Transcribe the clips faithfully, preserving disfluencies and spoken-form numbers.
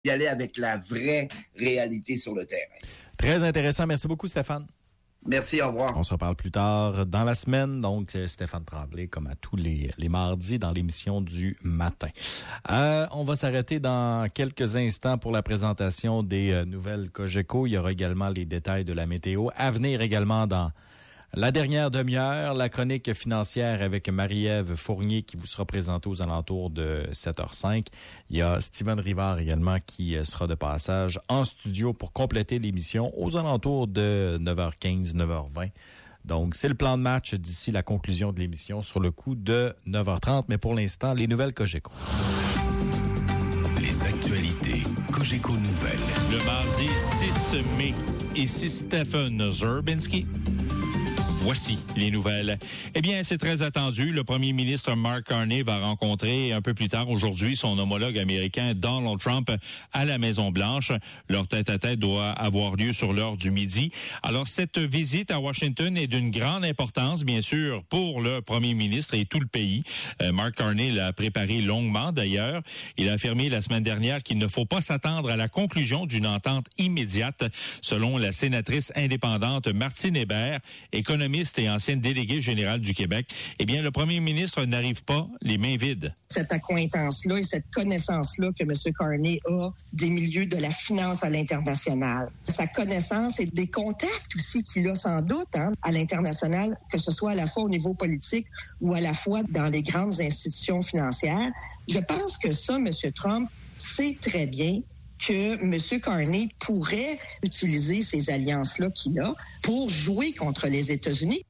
y aller avec la vraie réalité sur le terrain. Très intéressant. Merci beaucoup, Stéphane. Merci, au revoir. On se reparle plus tard dans la semaine. Donc, Stéphane Tremblay, comme à tous les, les mardis dans l'émission du matin. Euh, on va s'arrêter dans quelques instants pour la présentation des euh, nouvelles Cogeco. Il y aura également les détails de la météo. À venir également dans la dernière demi-heure, la chronique financière avec Marie-Ève Fournier qui vous sera présentée aux alentours de sept heures cinq. Il y a Steven Rivard également qui sera de passage en studio pour compléter l'émission aux alentours de neuf heures quinze, neuf heures vingt. Donc, c'est le plan de match d'ici la conclusion de l'émission sur le coup de neuf heures trente. Mais pour l'instant, les nouvelles Cogeco. Les actualités Cogeco Nouvelles. Le mardi six mai, ici Stephen Zerbinski. Voici les nouvelles. Eh bien, c'est très attendu. Le premier ministre Mark Carney va rencontrer un peu plus tard aujourd'hui son homologue américain Donald Trump à la Maison-Blanche. Leur tête-à-tête doit avoir lieu sur l'heure du midi. Alors, cette visite à Washington est d'une grande importance, bien sûr, pour le premier ministre et tout le pays. Euh, Mark Carney l'a préparé longuement, d'ailleurs. Il a affirmé la semaine dernière qu'il ne faut pas s'attendre à la conclusion d'une entente immédiate, selon la sénatrice indépendante Martine Hébert, économiste et ancienne déléguée générale du Québec. Eh bien, le premier ministre n'arrive pas les mains vides. Cette accointance-là et cette connaissance-là que M. Carney a des milieux de la finance à l'international. Sa connaissance et des contacts aussi qu'il a sans doute hein, à l'international, que ce soit à la fois au niveau politique ou à la fois dans les grandes institutions financières. Je pense que ça, M. Trump sait très bien que M. Carney pourrait utiliser ces alliances-là qu'il a pour jouer contre les États-Unis.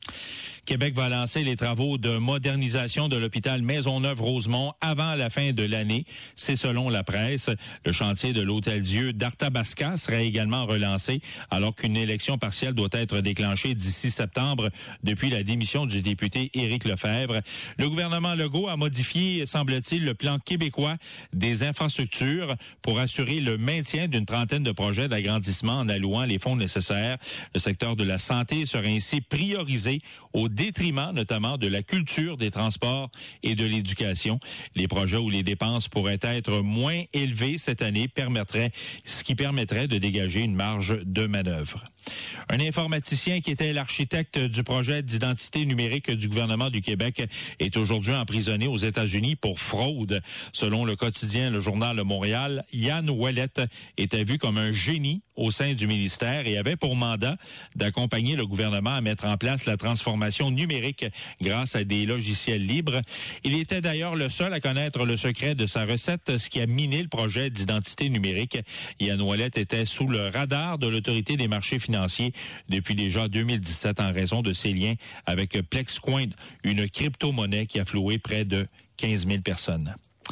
Québec va lancer les travaux de modernisation de l'hôpital Maisonneuve-Rosemont avant la fin de l'année. C'est selon la presse. Le chantier de l'Hôtel-Dieu d'Arthabasca sera également relancé alors qu'une élection partielle doit être déclenchée d'ici septembre depuis la démission du député Éric Lefebvre. Le gouvernement Legault a modifié, semble-t-il, le plan québécois des infrastructures pour assurer le maintien d'une trentaine de projets d'agrandissement en allouant les fonds nécessaires. Le secteur de la santé sera ainsi priorisé au détriment notamment de la culture, des transports et de l'éducation. Les projets où les dépenses pourraient être moins élevées cette année permettraient, ce qui permettrait de dégager une marge de manœuvre. Un informaticien qui était l'architecte du projet d'identité numérique du gouvernement du Québec est aujourd'hui emprisonné aux États-Unis pour fraude. Selon le quotidien Le Journal de Montréal, Yann Ouellette était vu comme un génie au sein du ministère et avait pour mandat d'accompagner le gouvernement à mettre en place la transformation numérique grâce à des logiciels libres. Il était d'ailleurs le seul à connaître le secret de sa recette, ce qui a miné le projet d'identité numérique. Yann Ouellette était sous le radar de l'autorité des marchés financiers depuis déjà deux mille dix-sept en raison de ses liens avec PlexCoin, une crypto-monnaie qui a floué près de quinze mille personnes.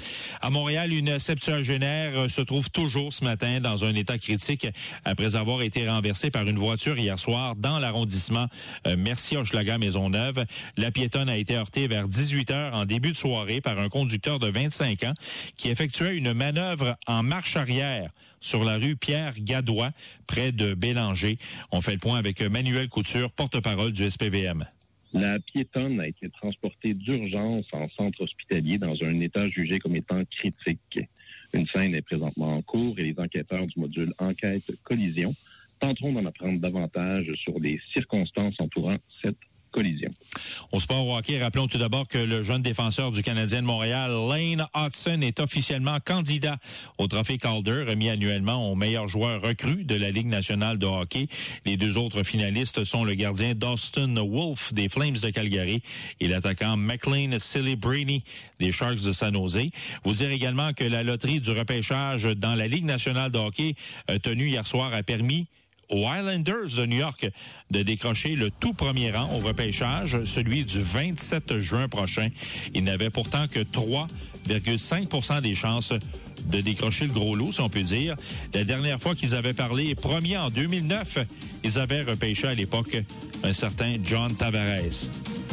À Montréal, une septuagénaire se trouve toujours ce matin dans un état critique après avoir été renversée par une voiture hier soir dans l'arrondissement euh, Mercier-Hochelaga-Maisonneuve. La piétonne a été heurtée vers dix-huit heures en début de soirée par un conducteur de vingt-cinq ans qui effectuait une manœuvre en marche arrière sur la rue Pierre-Gadois, près de Bélanger. On fait le point avec Manuel Couture, porte-parole du S P V M. La piétonne a été transportée d'urgence en centre hospitalier dans un état jugé comme étant critique. Une scène est présentement en cours et les enquêteurs du module Enquête Collision tenteront d'en apprendre davantage sur les circonstances entourant cette collision. Au sport au hockey, rappelons tout d'abord que le jeune défenseur du Canadien de Montréal, Lane Hudson, est officiellement candidat au trophée Calder, remis annuellement au meilleur joueur recru de la Ligue nationale de hockey. Les deux autres finalistes sont le gardien Dustin Wolf des Flames de Calgary et l'attaquant McLean Celebrini des Sharks de San Jose. Vous dire également que la loterie du repêchage dans la Ligue nationale de hockey euh, tenue hier soir a permis aux Islanders de New York de décrocher le tout premier rang au repêchage, celui du vingt-sept juin prochain. Ils n'avaient pourtant que trois virgule cinq pour cent des chances de décrocher le gros lot, si on peut dire. La dernière fois qu'ils avaient parlé, premier en deux mille neuf, ils avaient repêché à l'époque un certain John Tavares.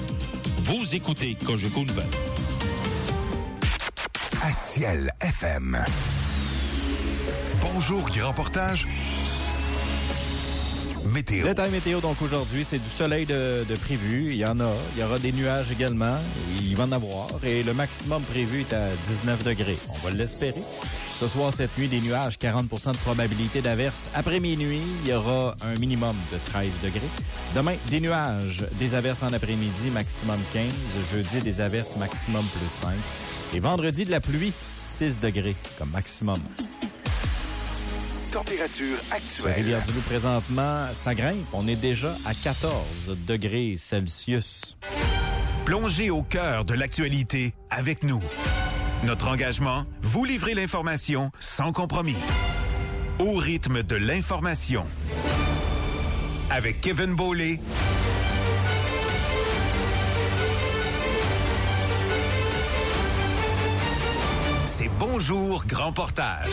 Vous écoutez Cogeco Nouvelles. À Ciel F M. Bonjour, grand portage. Météo. Détail météo, donc aujourd'hui, c'est du soleil de, de prévu. Il y en a. Il y aura des nuages également. Il va en avoir. Et le maximum prévu est à dix-neuf degrés. On va l'espérer. Ce soir, cette nuit, des nuages, quarante pour cent de probabilité d'averse. Après minuit, il y aura un minimum de treize degrés. Demain, des nuages, des averses en après-midi, maximum quinze. Jeudi, des averses, maximum plus cinq. Et vendredi, de la pluie, six degrés comme maximum. Température À actuelle. Rivière-du-Loup, présentement, ça grimpe. On est déjà à quatorze degrés Celsius. Plongez au cœur de l'actualité avec nous. Notre engagement, vous livrer l'information sans compromis. Au rythme de l'information. Avec Kevin Beaulé. C'est Bonjour Grand Portage.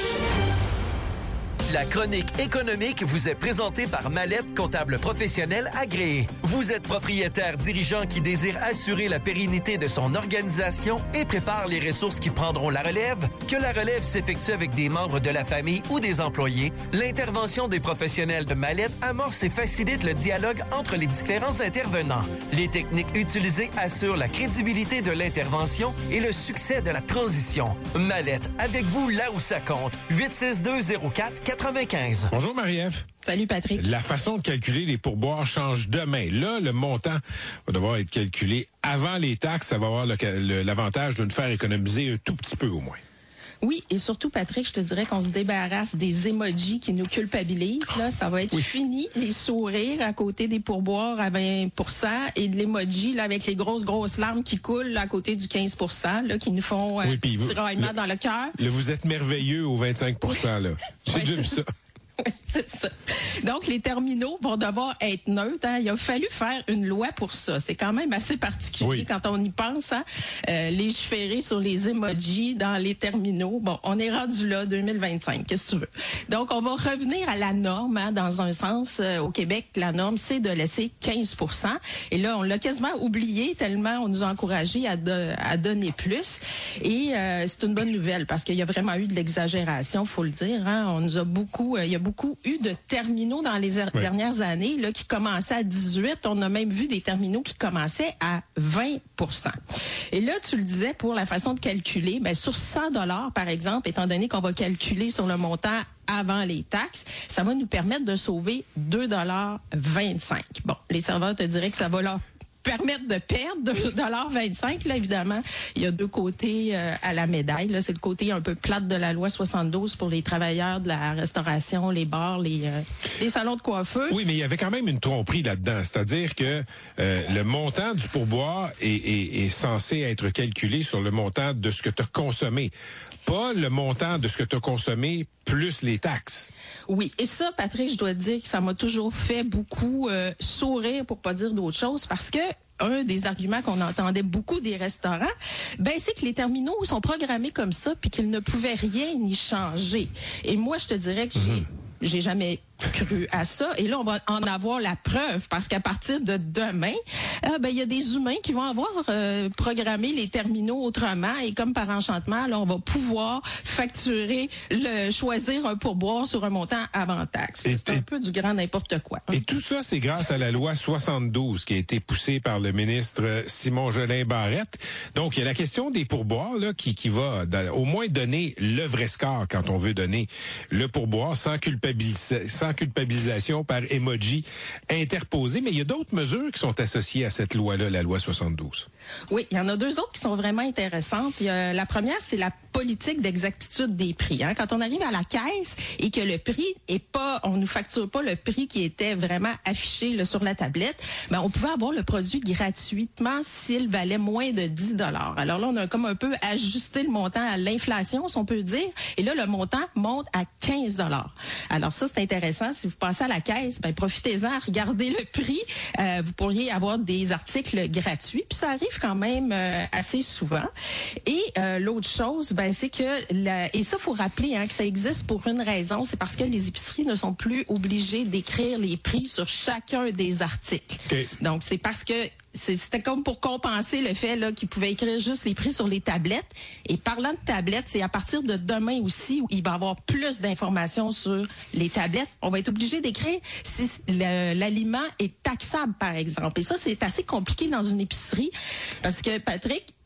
La chronique économique vous est présentée par Mallette Comptable Professionnel agréé. Vous êtes propriétaire dirigeant qui désire assurer la pérennité de son organisation et prépare les ressources qui prendront la relève. Que la relève s'effectue avec des membres de la famille ou des employés, l'intervention des professionnels de Mallette amorce et facilite le dialogue entre les différents intervenants. Les techniques utilisées assurent la crédibilité de l'intervention et le succès de la transition. Mallette, avec vous là où ça compte. huit six deux zéro quatre quatre-vingt-quinze. Bonjour Marie-Ève. Salut Patrick. La façon de calculer les pourboires change demain. Là, le montant va devoir être calculé avant les taxes. Ça va avoir le- le- l'avantage de nous faire économiser un tout petit peu au moins. Oui, et surtout, Patrick, je te dirais qu'on se débarrasse des emojis qui nous culpabilisent. Là, ça va être Oui. fini, les sourires à côté des pourboires à vingt pour cent et de l'emoji là, avec les grosses, grosses larmes qui coulent là, à côté du quinze pour cent là, qui nous font euh, Oui, un puis petit vous- tiraillement le- dans le cœur. Là, vous êtes merveilleux au vingt-cinq pour cent, là. J'ai Ouais, déjà vu c'est ça. Oui, c'est ça. Donc, les terminaux vont devoir être neutres. Hein. Il a fallu faire une loi pour ça. C'est quand même assez particulier Oui. quand on y pense. Hein. Euh, légiférer sur les emojis dans les terminaux. Bon, on est rendu là, deux mille vingt-cinq. Qu'est-ce que tu veux? Donc, on va revenir à la norme. Hein, dans un sens, euh, au Québec, la norme, c'est de laisser quinze pour cent. Et là, on l'a quasiment oublié tellement on nous a encouragés à, de- à donner plus. Et euh, c'est une bonne nouvelle parce qu'il y a vraiment eu de l'exagération, faut le dire. Hein. On nous a beaucoup... euh, il y a beaucoup eu de terminaux dans les er- Oui. dernières années là, qui commençaient à dix-huit. On a même vu des terminaux qui commençaient à vingt pour cent. Et là, tu le disais, pour la façon de calculer, ben, sur cent dollars, par exemple, étant donné qu'on va calculer sur le montant avant les taxes, ça va nous permettre de sauver deux dollars vingt-cinq. Bon, les serveurs te diraient que ça va leur permettre de perdre deux dollars vingt-cinq. Là, évidemment, il y a deux côtés euh, à la médaille. Là, c'est le côté un peu plate de la loi soixante-douze pour les travailleurs de la restauration, les bars, les, euh, les salons de coiffeur. Oui, mais il y avait quand même une tromperie là-dedans. C'est-à-dire que euh, le montant du pourboire est, est, est censé être calculé sur le montant de ce que tu as consommé, pas le montant de ce que tu as consommé plus les taxes. Oui, et ça, Patrick, je dois te dire que ça m'a toujours fait beaucoup euh, sourire, pour pas dire d'autre chose, parce que un des arguments qu'on entendait beaucoup des restaurants, ben c'est que les terminaux sont programmés comme ça, puis qu'ils ne pouvaient rien y changer. Et moi, je te dirais que j'ai j'ai jamais cru à ça. Et là, on va en avoir la preuve parce qu'à partir de demain, euh, ben il y a des humains qui vont avoir euh, programmé les terminaux autrement. Et comme par enchantement, là, on va pouvoir facturer, le choisir un pourboire sur un montant avant taxe. Et- C'est un et- peu du grand n'importe quoi. Et tout ça, c'est grâce à la loi soixante-douze qui a été poussée par le ministre Simon Jolin Barrette. Donc, il y a la question des pourboires là, qui, qui va dans- au moins donner le vrai score quand on veut donner le pourboire sans, culpabilis- sans culpabilisation par emoji interposé. Mais il y a d'autres mesures qui sont associées à cette loi-là, la loi soixante-douze. Oui, il y en a deux autres qui sont vraiment intéressantes. Il y a, la première, c'est la politique d'exactitude des prix. Hein. Quand on arrive à la caisse et que le prix est pas, on nous facture pas le prix qui était vraiment affiché là, sur la tablette, ben on pouvait avoir le produit gratuitement s'il valait moins de dix dollars. Alors là, on a comme un peu ajusté le montant à l'inflation, si on peut dire, et là le montant monte à quinze dollars. Alors ça, c'est intéressant. Si vous passez à la caisse, ben profitez-en, regardez le prix. Euh, vous pourriez avoir des articles gratuits, puis ça arrive quand même euh, assez souvent. Et euh, l'autre chose, ben c'est que la, et ça faut rappeler hein, que ça existe pour une raison, c'est parce que les épiceries ne sont plus obligées d'écrire les prix sur chacun des articles. Okay. Donc c'est parce que c'était comme pour compenser le fait là qu'ils pouvaient écrire juste les prix sur les tablettes. Et parlant de tablettes, c'est à partir de demain aussi où il va y avoir plus d'informations sur les tablettes. On va être obligé d'écrire si le, l'aliment est taxable, par exemple. Et ça, c'est assez compliqué dans une épicerie parce que, Patrick,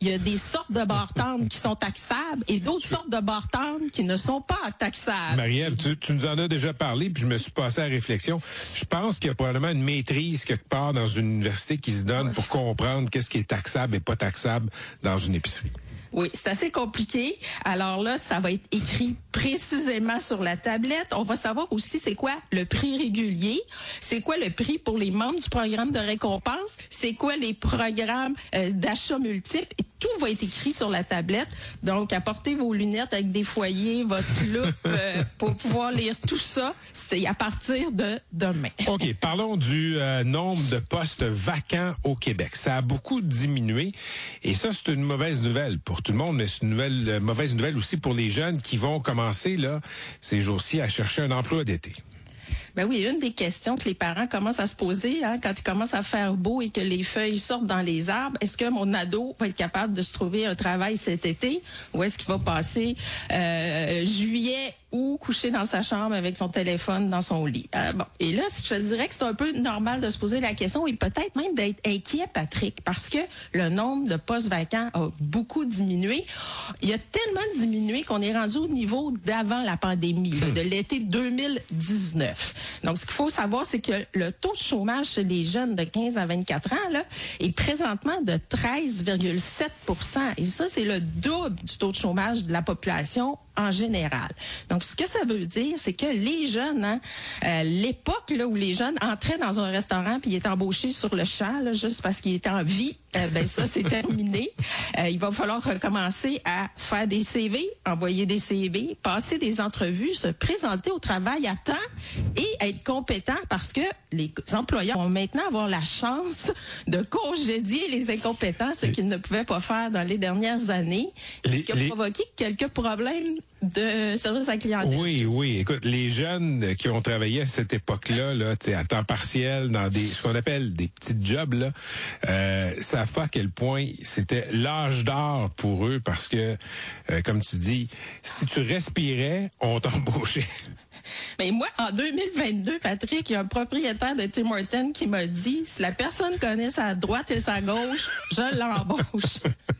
il y a des sortes de bartendes qui sont taxables et d'autres sortes de bartendes qui ne sont pas taxables. Marie-Ève, tu, tu nous en as déjà parlé, puis je me suis passé à la réflexion. Je pense qu'il y a probablement une maîtrise quelque part dans une université qui se donne pour comprendre qu'est-ce qui est taxable et pas taxable dans une épicerie. Oui, c'est assez compliqué. Alors là, ça va être écrit précisément sur la tablette. On va savoir aussi c'est quoi le prix régulier, c'est quoi le prix pour les membres du programme de récompense, c'est quoi les programmes euh, d'achat multiples. Et tout va être écrit sur la tablette. Donc, apportez vos lunettes avec des foyers, votre loupe euh, pour pouvoir lire tout ça. C'est à partir de demain. OK, parlons du euh, nombre de postes vacants au Québec. Ça a beaucoup diminué et ça, c'est une mauvaise nouvelle pour tout le monde, mais c'est une nouvelle, euh, mauvaise nouvelle aussi pour les jeunes qui vont commencer là ces jours-ci à chercher un emploi d'été. Ben oui, une des questions que les parents commencent à se poser, hein, quand il commence à faire beau et que les feuilles sortent dans les arbres, est-ce que mon ado va être capable de se trouver un travail cet été ou est-ce qu'il va passer euh, juillet ou coucher dans sa chambre avec son téléphone dans son lit? Euh, bon, et là, je te dirais que c'est un peu normal de se poser la question et peut-être même d'être inquiet, Patrick, parce que le nombre de postes vacants a beaucoup diminué. Il a tellement diminué qu'on est rendu au niveau d'avant la pandémie, là, de l'été deux mille dix-neuf. Donc, ce qu'il faut savoir, c'est que le taux de chômage chez les jeunes de quinze à vingt-quatre ans là, est présentement de treize virgule sept pour cent. Et ça, c'est le double du taux de chômage de la population en général. Donc, ce que ça veut dire, c'est que les jeunes, hein, euh, l'époque là où les jeunes entraient dans un restaurant puis ils étaient embauchés sur le champ, là, juste parce qu'ils étaient en vie, euh, ben ça, c'est terminé. Euh, il va falloir recommencer à faire des C V, envoyer des C V, passer des entrevues, se présenter au travail à temps et être compétent parce que les employeurs vont maintenant avoir la chance de congédier les incompétents, ce qu'ils ne pouvaient pas faire dans les dernières années, Les- ce qui a les- provoqué quelques problèmes de service à la clientèle. Oui, oui. Écoute, les jeunes qui ont travaillé à cette époque-là, là, tu sais, à temps partiel, dans des ce qu'on appelle des petits jobs, là, euh, savent pas à quel point c'était l'âge d'or pour eux parce que, euh, comme tu dis, si tu respirais, on t'embauchait. Mais moi, en deux mille vingt-deux, Patrick, il y a un propriétaire de Tim Hortons qui m'a dit, si la personne connaît sa droite et sa gauche, je l'embauche.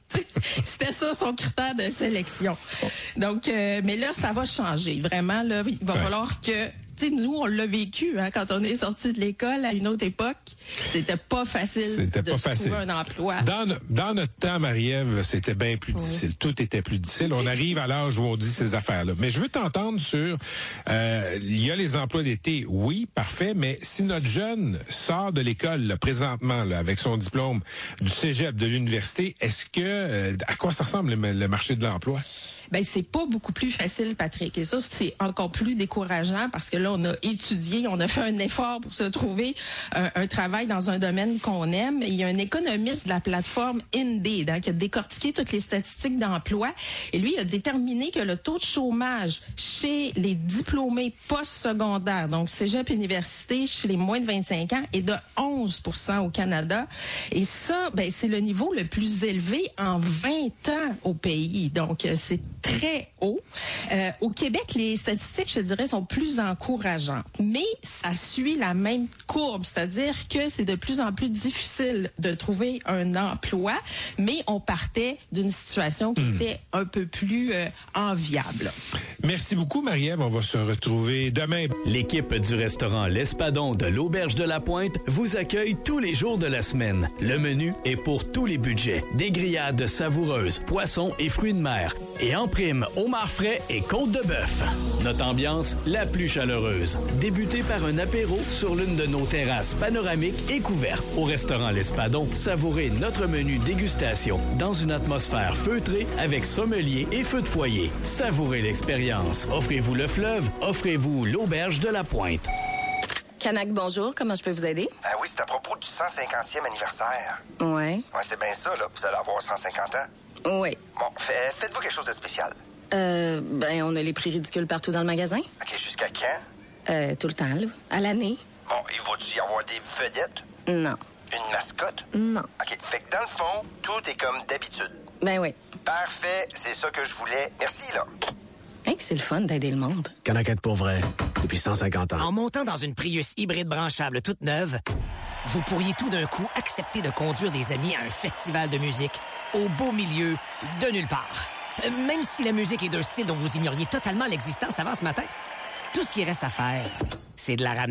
C'était ça son critère de sélection. Donc, euh, mais là, ça va changer. Vraiment, là, il va Ouais. falloir que... Tu sais, nous, on l'a vécu hein, quand on est sorti de l'école à une autre époque. C'était pas facile C'était de pas se facile. trouver un emploi. Dans, no- dans notre temps, Marie-Ève, c'était bien plus difficile. Tout était plus difficile. On arrive à l'âge où on dit ces affaires-là. Mais je veux t'entendre sur... Euh, il y a les emplois d'été, oui, parfait, mais si notre jeune sort de l'école là, présentement là, avec son diplôme du cégep, de l'université, est-ce que... Euh, à quoi ça ressemble le, le marché de l'emploi? Ben c'est pas beaucoup plus facile, Patrick. Et ça, c'est encore plus décourageant parce que là, on a étudié, on a fait un effort pour se trouver un, un travail dans un domaine qu'on aime. Et il y a un économiste de la plateforme Indeed hein, qui a décortiqué toutes les statistiques d'emploi. Et lui, il a déterminé que le taux de chômage chez les diplômés postsecondaires, donc cégep université, chez les moins de vingt-cinq ans, est de onze pour cent au Canada. Et ça, ben c'est le niveau le plus élevé en vingt ans au pays. Donc, euh, c'est très haut. Euh, au Québec, les statistiques, je dirais, sont plus encourageantes. Mais ça suit la même courbe, c'est-à-dire que c'est de plus en plus difficile de trouver un emploi, mais on partait d'une situation qui Hmm. était un peu plus euh, enviable. Merci beaucoup, Marie-Ève. On va se retrouver demain. L'équipe du restaurant L'Espadon de l'Auberge de la Pointe vous accueille tous les jours de la semaine. Le menu est pour tous les budgets. Des grillades savoureuses, poissons et fruits de mer. Et en prime, homard frais et côte de bœuf. Notre ambiance, la plus chaleureuse. Débutez par un apéro sur l'une de nos terrasses panoramiques et couvertes. Au restaurant L'Espadon, savourez notre menu dégustation dans une atmosphère feutrée avec sommelier et feu de foyer. Savourez l'expérience. Offrez-vous le fleuve, offrez-vous l'Auberge de la Pointe. Canac, bonjour. Comment je peux vous aider? Ah oui, c'est à propos du cent cinquantième anniversaire. Ouais. Ouais, c'est bien ça, là. Vous allez avoir cent cinquante ans. Ouais. Bon, fait- faites-vous quelque chose de spécial. Euh, ben, on a les prix ridicules partout dans le magasin. OK, jusqu'à quand? Euh, tout le temps, là. À l'année. Bon, il va-tu y avoir des vedettes? Non. Une mascotte? Non. OK, fait que dans le fond, tout est comme d'habitude. Ben oui. Parfait, c'est ça que je voulais. Merci, là. Hein, que c'est le fun d'aider le monde. Canaquette pour vrai, depuis cent cinquante ans. En montant dans une Prius hybride branchable toute neuve, vous pourriez tout d'un coup accepter de conduire des amis à un festival de musique au beau milieu de nulle part. Euh, Même si la musique est d'un style dont vous ignoriez totalement l'existence avant ce matin, tout ce qui reste à faire, c'est de la ramener.